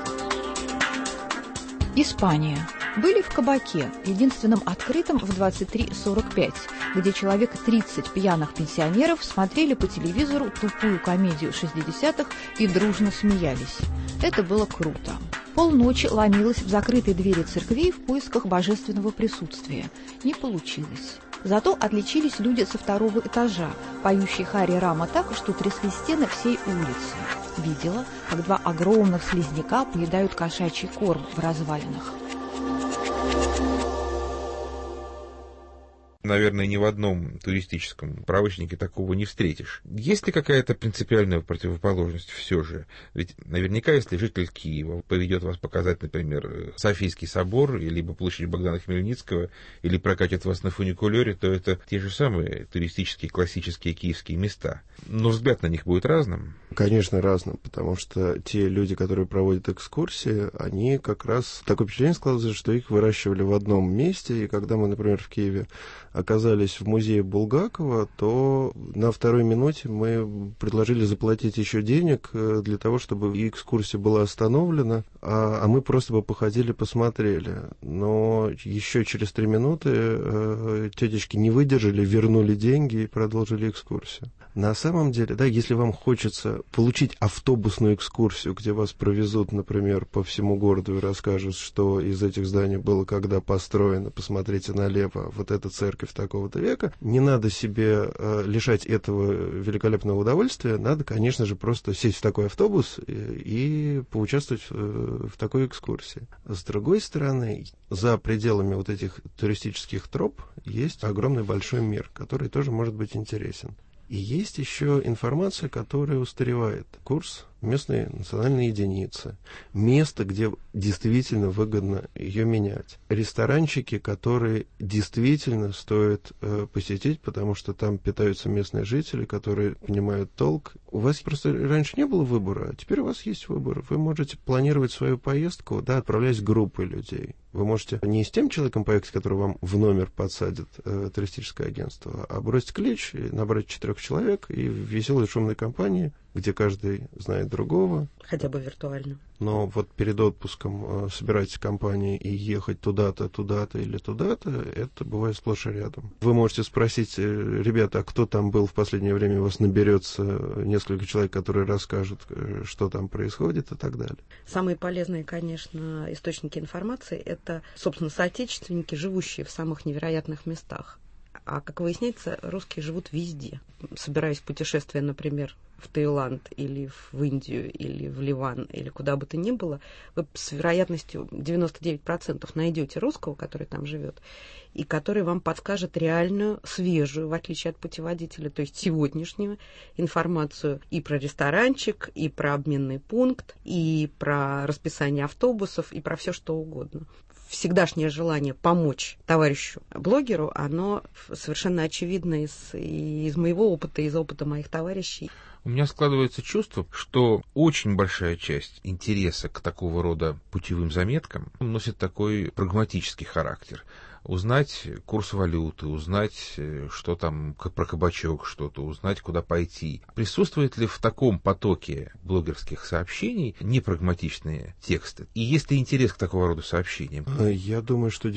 G: Испания. Были в кабаке, единственном открытом в 23:45, где человек 30 пьяных пенсионеров смотрели по телевизору тупую комедию 60-х и дружно смеялись. Это было круто. Полночи ломилась в закрытые двери церквей в поисках божественного присутствия. Не получилось. Зато отличились люди со 2-го этажа, поющие Хари Рама так, что трясли стены всей улицы. Видела, как 2 огромных слизняка поедают кошачий корм в развалинах.
B: Наверное, ни в одном туристическом справочнике такого не встретишь. Есть ли какая-то принципиальная противоположность все же? Ведь наверняка, если житель Киева поведет вас показать, например, Софийский собор, либо площадь Богдана Хмельницкого, или прокатит вас на фуникулере, то это те же самые туристические классические киевские места. Но взгляд на них будет разным.
Q: Конечно, разным, потому что те люди, которые проводят экскурсии, они как раз такое впечатление складывается, что их выращивали в одном месте, и когда мы, например, в Киеве оказались в музее Булгакова, то на 2-й минуте мы предложили заплатить еще денег для того, чтобы экскурсия была остановлена, а мы просто бы походили, посмотрели. Но еще через 3 минуты тетечки не выдержали, вернули деньги и продолжили экскурсию. На самом деле, да, если вам хочется получить автобусную экскурсию, где вас провезут, например, по всему городу и расскажут, что из этих зданий было когда построено, посмотрите налево, вот эта церковь такого-то века, не надо себе лишать этого великолепного удовольствия, надо, конечно же, просто сесть в такой автобус и поучаствовать в такой экскурсии. С другой стороны, за пределами вот этих туристических троп есть огромный большой мир, который тоже может быть интересен. И есть еще информация, которая устаревает. Курс местной национальной единицы. Место, где действительно выгодно ее менять. Ресторанчики, которые действительно стоит посетить, потому что там питаются местные жители, которые понимают толк. У вас просто раньше не было выбора, а теперь у вас есть выбор. Вы можете планировать свою поездку, да, отправляясь группой людей. Вы можете не с тем человеком поехать, который вам в номер подсадит туристическое агентство, а бросить клич, набрать 4 человек и в веселой шумной компании где каждый знает другого.
R: Хотя бы виртуально.
Q: Но вот перед отпуском собирать компании и ехать туда-то, туда-то или туда-то, это бывает сплошь и рядом. Вы можете спросить, ребята, а кто там был в последнее время, у вас наберется несколько человек, которые расскажут, что там происходит и так далее.
R: Самые полезные, конечно, источники информации — это, собственно, соотечественники, живущие в самых невероятных местах. А, как выясняется, русские живут везде. Собираясь в путешествие, например, в Таиланд или в Индию, или в Ливан, или куда бы то ни было, вы с вероятностью 99% найдете русского, который там живет, и который вам подскажет реальную, свежую, в отличие от путеводителя, то есть сегодняшнюю информацию и про ресторанчик, и про обменный пункт, и про расписание автобусов, и про все что угодно. Всегдашнее желание помочь товарищу-блогеру, оно совершенно очевидно из моего опыта, из опыта моих товарищей.
B: У меня складывается чувство, что очень большая часть интереса к такого рода путевым заметкам носит такой прагматический характер. Узнать курс валюты, узнать, что там про кабачок что-то, узнать, куда пойти. Присутствует ли в таком потоке блогерских сообщений непрагматичные тексты? И есть ли интерес к такого рода сообщениям?
Q: Я думаю, что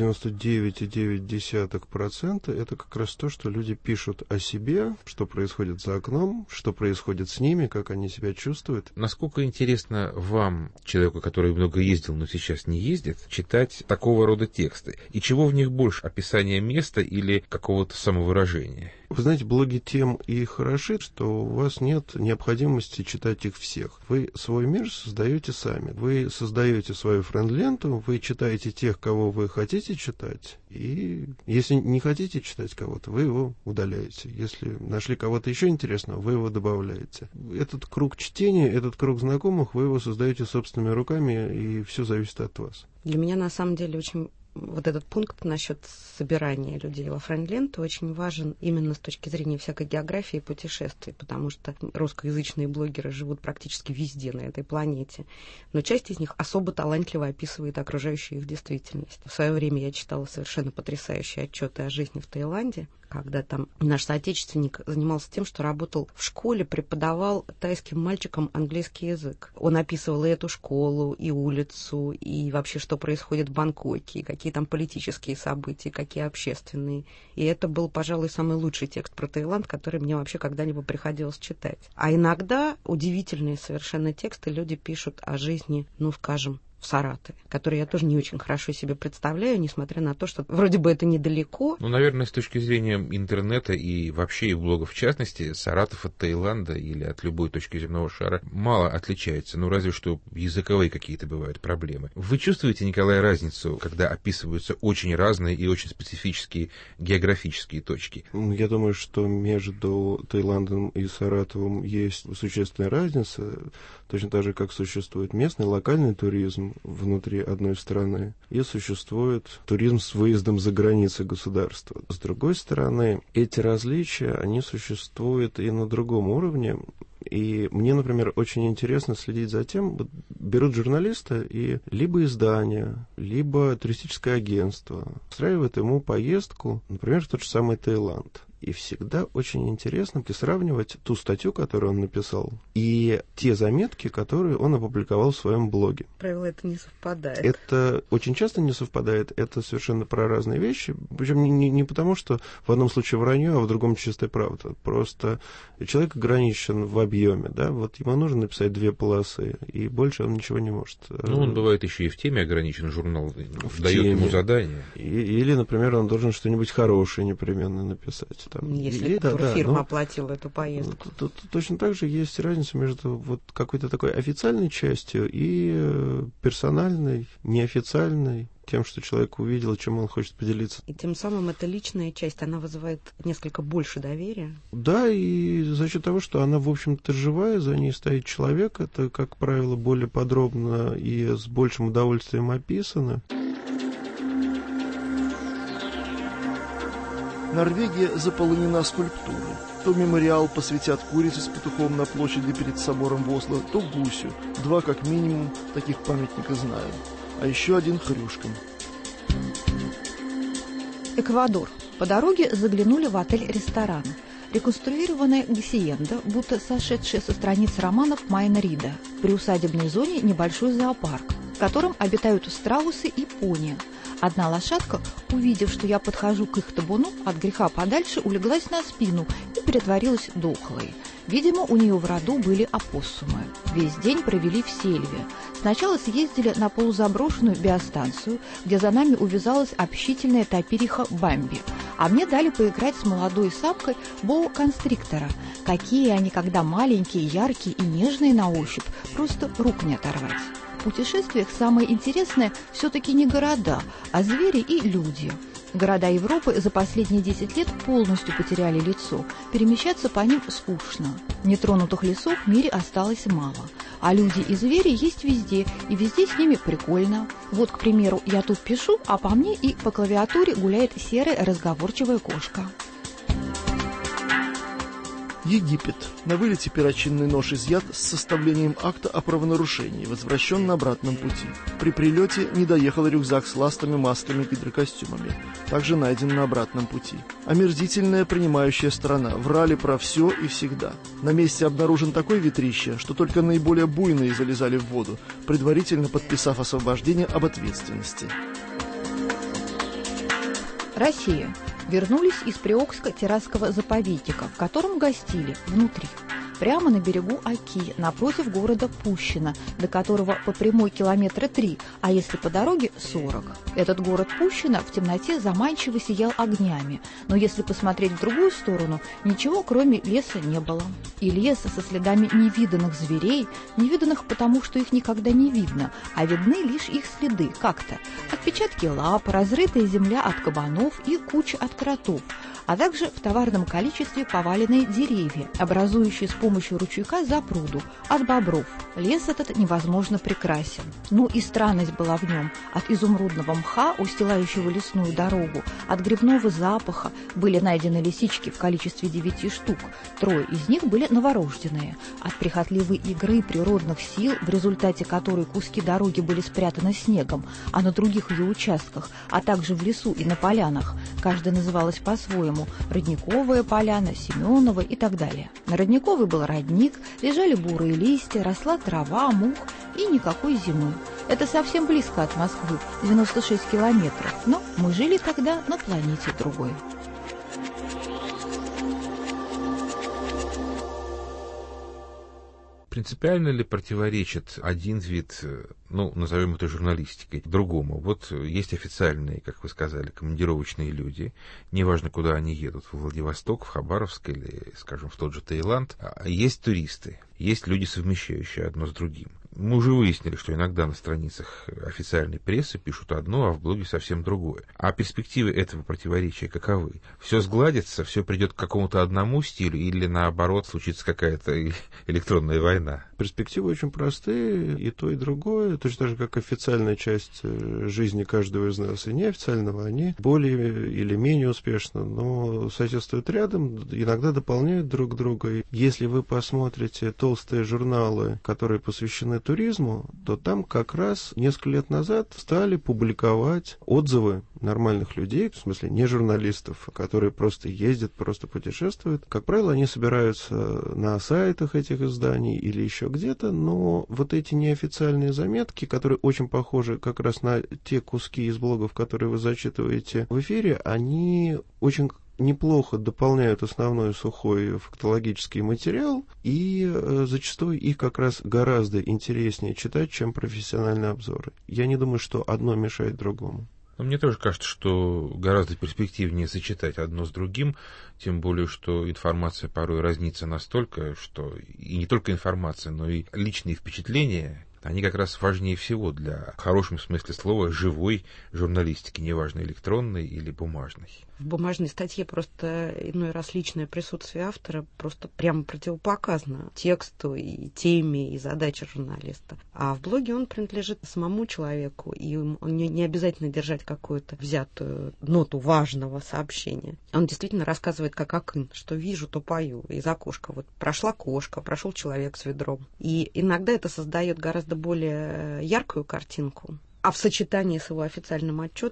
Q: 99,9% это как раз то, что люди пишут о себе, что происходит за окном, что происходит с ними, как они себя чувствуют.
B: Насколько интересно вам, человеку, который много ездил, но сейчас не ездит, читать такого рода тексты? И чего в них больше, описание места или какого-то самовыражения?
Q: Вы знаете, блоги тем и хороши, что у вас нет необходимости читать их всех. Вы свой мир создаете сами. Вы создаете свою френд-ленту, вы читаете тех, кого вы хотите читать, и если не хотите читать кого-то, вы его удаляете. Если нашли кого-то еще интересного, вы его добавляете. Этот круг чтения, этот круг знакомых, вы его создаете собственными руками, и все зависит от вас.
R: Для меня, на самом деле, очень вот этот пункт насчет собирания людей во френд-ленту очень важен именно с точки зрения всякой географии и путешествий, потому что русскоязычные блогеры живут практически везде на этой планете, но часть из них особо талантливо описывает окружающую их действительность. В свое время я читала совершенно потрясающие отчеты о жизни в Таиланде, когда там наш соотечественник занимался тем, что работал в школе, преподавал тайским мальчикам английский язык. Он описывал и эту школу, и улицу, и вообще, что происходит в Бангкоке, и какие там политические события, какие общественные. И это был, пожалуй, самый лучший текст про Таиланд, который мне вообще когда-либо приходилось читать. А иногда удивительные совершенно тексты люди пишут о жизни, ну, скажем, в Саратове, который я тоже не очень хорошо себе представляю, несмотря на то, что вроде бы это недалеко.
B: Ну, наверное, с точки зрения интернета и вообще и блогов в частности, Саратов от Таиланда или от любой точки земного шара мало отличается, ну, разве что языковые какие-то бывают проблемы. Вы чувствуете, Николай, разницу, когда описываются очень разные и очень специфические географические точки?
Q: Я думаю, что между Таиландом и Саратовым есть существенная разница, точно так же, как существует местный локальный туризм внутри одной страны, и существует туризм с выездом за границы государства. С другой стороны, эти различия, они существуют и на другом уровне. И мне, например, очень интересно следить за тем, берут журналиста и либо издание, либо туристическое агентство устраивает ему поездку, например, в тот же самый Таиланд. И всегда очень интересно сравнивать ту статью, которую он написал, и те заметки, которые он опубликовал в своем блоге.
R: Правило, это не совпадает.
Q: Это очень часто не совпадает, это совершенно про разные вещи. Причем не потому, что в одном случае вранье, а в другом чистая правда. Просто человек ограничен в объеме, да, вот ему нужно написать 2 полосы, и больше он ничего не может.
B: Ну, он бывает еще и в теме ограничен, журнал дает ему задание.
Q: Или, например, он должен что-нибудь хорошее непременно написать. Там,
R: если фирма оплатила эту поездку.
Q: Точно так же есть разница между вот какой-то такой официальной частью и персональной, неофициальной, тем, что человек увидел, чем он хочет поделиться.
R: И тем самым эта личная часть, она вызывает несколько больше доверия.
Q: Да, и за счет того, что она, в общем-то, живая, за ней стоит человек, это, как правило, более подробно и с большим удовольствием описано.
S: Норвегия заполонена скульптурой. То мемориал посвятят курице с петухом на площади перед собором в Осло, то гусю. 2 как минимум таких памятника знаю. А еще один хрюшкам.
G: Эквадор. По дороге заглянули в отель-ресторан. Реконструированная гасиенда, будто сошедшая со страниц романов Майна Рида. В приусадебной зоне небольшой зоопарк, в котором обитают страусы и пони. Одна лошадка, увидев, что я подхожу к их табуну, от греха подальше улеглась на спину и притворилась дохлой. Видимо, у нее в роду были опоссумы. Весь день провели в сельве. Сначала съездили на полузаброшенную биостанцию, где за нами увязалась общительная топириха Бамби, а мне дали поиграть с молодой самкой боа-констриктора. Какие они, когда маленькие, яркие и нежные на ощупь, просто рук не оторвать. В путешествиях самое интересное все-таки не города, а звери и люди. Города Европы за последние 10 лет полностью потеряли лицо. Перемещаться по ним скучно. Нетронутых лесов в мире осталось мало. А люди и звери есть везде, и везде с ними прикольно. Вот, к примеру, я тут пишу, а по мне и по клавиатуре гуляет серая разговорчивая кошка.
S: Египет. На вылете перочинный нож изъят с составлением акта о правонарушении, возвращен на обратном пути. При прилете не доехал рюкзак с ластами, масками, гидрокостюмами. Также найден на обратном пути. Омерзительная принимающая сторона. Врали про все и всегда. На месте обнаружен такой ветрище, что только наиболее буйные залезали в воду, предварительно подписав освобождение об ответственности.
G: Россия. Вернулись из Приокско-Террасского заповедника, в котором гостили внутри. Прямо на берегу Оки, напротив города Пущино, до которого по прямой километра 3, а если по дороге 40. Этот город Пущино в темноте заманчиво сиял огнями, но если посмотреть в другую сторону, ничего кроме леса не было. И леса со следами невиданных зверей, невиданных потому, что их никогда не видно, а видны лишь их следы как-то. Отпечатки лап, разрытая земля от кабанов и куча от кротов, а также в товарном количестве поваленные деревья, образующие с помощью ручейка запруду от бобров. Лес этот невозможно прекрасен. Ну и странность была в нем. От изумрудного мха, устилающего лесную дорогу, от грибного запаха были найдены лисички в количестве 9 штук. 3 из них были новорожденные. От прихотливой игры природных сил, в результате которой куски дороги были спрятаны снегом, а на других ее участках, а также в лесу и на полянах, каждая называлась по-своему: Родниковая поляна, Семенова и так далее. На Родниковой был родник, лежали бурые листья, росла трава, мух и никакой зимы. Это совсем близко от Москвы, 96 километров, но мы жили тогда на планете другой.
B: Принципиально ли противоречит один вид, назовем это журналистикой, другому? Вот есть официальные, как вы сказали, командировочные люди, неважно, куда они едут, в Владивосток, в Хабаровск или, скажем, в тот же Таиланд. А есть туристы, есть люди, совмещающие одно с другим. Мы уже выяснили, что иногда на страницах официальной прессы пишут одно, а в блоге совсем другое. А перспективы этого противоречия каковы? Все сгладится, все придет к какому-то одному стилю или, наоборот, случится какая-то электронная война?
Q: Перспективы очень простые, и то, и другое. Точно так же, как официальная часть жизни каждого из нас и неофициального, они более или менее успешно, но соседствуют рядом, иногда дополняют друг друга. Если вы посмотрите толстые журналы, которые посвящены туризму, то там как раз несколько лет назад стали публиковать отзывы нормальных людей, в смысле не журналистов, которые просто ездят, просто путешествуют. Как правило, они собираются на сайтах этих изданий или еще где-то, но вот эти неофициальные заметки, которые очень похожи как раз на те куски из блогов, которые вы зачитываете в эфире, они очень неплохо дополняют основной сухой фактологический материал, и зачастую их как раз гораздо интереснее читать, чем профессиональные обзоры. Я не думаю, что одно мешает другому.
B: Но мне тоже кажется, что гораздо перспективнее сочетать одно с другим, тем более, что информация порой разнится настолько, что и не только информация, но и личные впечатления, они как раз важнее всего для, в хорошем смысле слова, живой журналистики, неважно, электронной или бумажной.
R: В бумажной статье просто иной раз личное присутствие автора просто прямо противопоказано тексту и теме, и задаче журналиста. А в блоге он принадлежит самому человеку, и он не обязательно держать какую-то взятую ноту важного сообщения. Он действительно рассказывает как Акын, что вижу, то пою. Из окошка вот прошла кошка, прошел человек с ведром. И иногда это создает гораздо более яркую картинку. А в сочетании с его официальным отчетом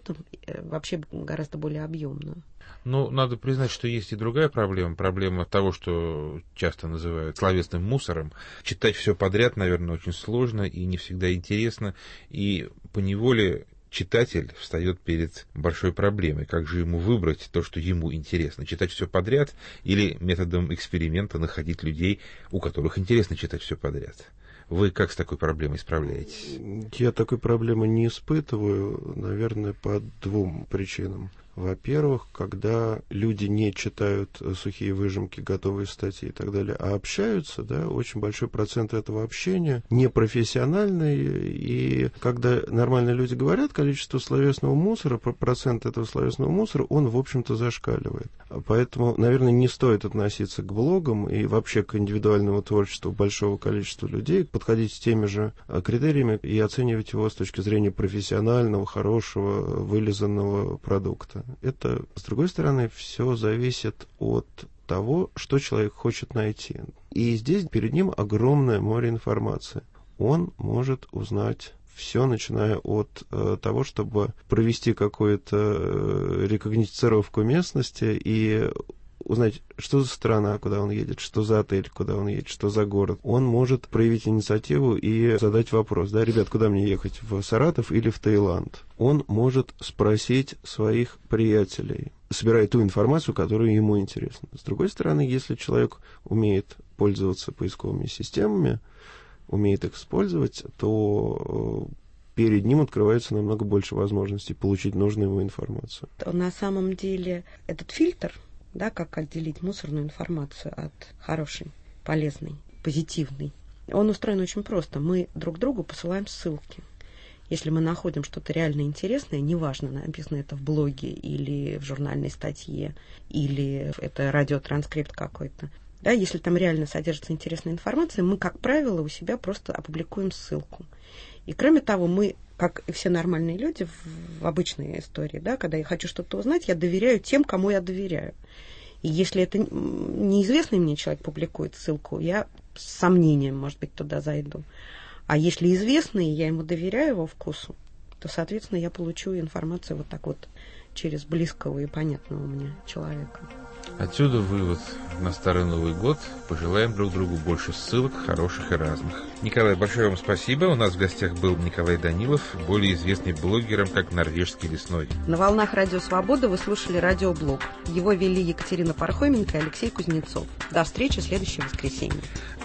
R: вообще гораздо более объемную.
B: Ну, надо признать, что есть и другая проблема. Проблема того, что часто называют словесным мусором. Читать все подряд, наверное, очень сложно и не всегда интересно. И поневоле читатель встает перед большой проблемой. Как же ему выбрать то, что ему интересно? Читать все подряд или методом эксперимента находить людей, у которых интересно читать все подряд? Вы как с такой проблемой справляетесь?
Q: Я такой проблемы не испытываю, наверное, по двум причинам. Во-первых, когда люди не читают сухие выжимки, готовые статьи и так далее, а общаются, да, очень большой процент этого общения непрофессиональный, и когда нормальные люди говорят, количество словесного мусора, процент этого словесного мусора, он, в общем-то, зашкаливает. Поэтому, наверное, не стоит относиться к блогам и вообще к индивидуальному творчеству большого количества людей, подходить с теми же критериями и оценивать его с точки зрения профессионального, хорошего, вылизанного продукта. Это, с другой стороны, все зависит от того, что человек хочет найти. И здесь перед ним огромное море информации. Он может узнать все, начиная от того, чтобы провести какую-то рекогносцировку местности и узнать, что за страна, куда он едет, что за отель, куда он едет, что за город. Он может проявить инициативу и задать вопрос, да, ребят, куда мне ехать, в Саратов или в Таиланд? Он может спросить своих приятелей, собирая ту информацию, которая ему интересна. С другой стороны, если человек умеет пользоваться поисковыми системами, умеет их использовать, то перед ним открывается намного больше возможностей получить нужную ему информацию.
R: На самом деле этот фильтр, да, как отделить мусорную информацию от хорошей, полезной, позитивной, он устроен очень просто. Мы друг другу посылаем ссылки. Если мы находим что-то реально интересное, неважно, написано это в блоге или в журнальной статье, или это радиотранскрипт какой-то, да, если там реально содержится интересная информация, мы, как правило, у себя просто опубликуем ссылку. И кроме того, мы, как и все нормальные люди в обычной истории, да, когда я хочу что-то узнать, я доверяю тем, кому я доверяю. И если это неизвестный мне человек публикует ссылку, я с сомнением, может быть, туда зайду. А если известный, я ему доверяю его вкусу, то, соответственно, я получу информацию вот так вот через близкого и понятного мне человека.
B: Отсюда вывод: на Старый Новый год пожелаем друг другу больше ссылок, хороших и разных. Николай, большое вам спасибо. У нас в гостях был Николай Данилов, более известный блогером как Норвежский лесной.
R: На волнах Радио Свобода вы слушали радиоблог. Его вели Екатерина Пархоменко и Алексей Кузнецов. До встречи в следующее воскресенье.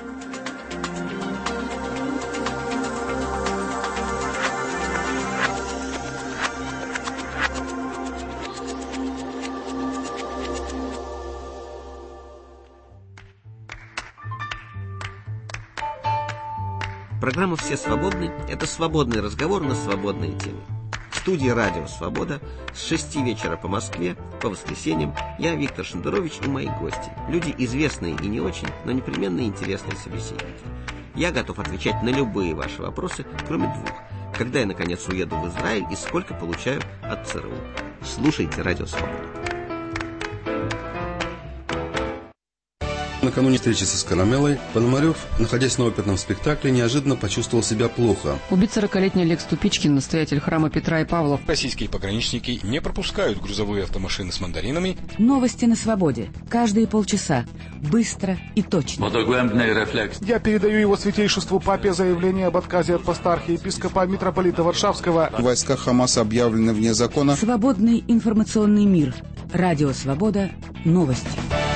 J: Программа «Все свободны» — это свободный разговор на свободные темы. В студии «Радио Свобода» с 6 вечера по Москве, по воскресеньям, я, Виктор Шендерович, и мои гости. Люди известные и не очень, но непременно интересные собеседники. Я готов отвечать на любые ваши вопросы, кроме двух. Когда я, наконец, уеду в Израиль и сколько получаю от ЦРУ. Слушайте «Радио Свобода».
T: Накануне встречи со Скоромелой Пономарев, находясь на оперном спектакле, неожиданно почувствовал себя плохо.
U: Убит 40-летний Олег Ступичкин, настоятель храма Петра и Павла.
V: Российские пограничники не пропускают грузовые автомашины с мандаринами.
W: Новости на свободе. Каждые полчаса. Быстро и точно.
X: Я передаю его святейшеству папе заявление об отказе от поста архиепископа митрополита Варшавского.
Y: Войска Хамаса объявлены вне закона.
W: Свободный информационный мир. Радио Свобода. Новости.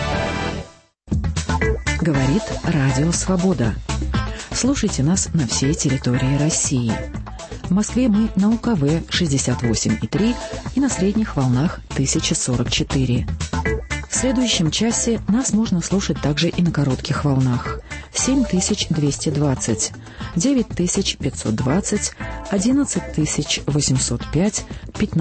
W: Говорит Радио Свобода. Слушайте нас на всей территории России. В Москве мы на УКВ 68,3 и на средних волнах 1044. В следующем часе нас можно слушать также и на коротких волнах 7220, 9520, 11805, 15.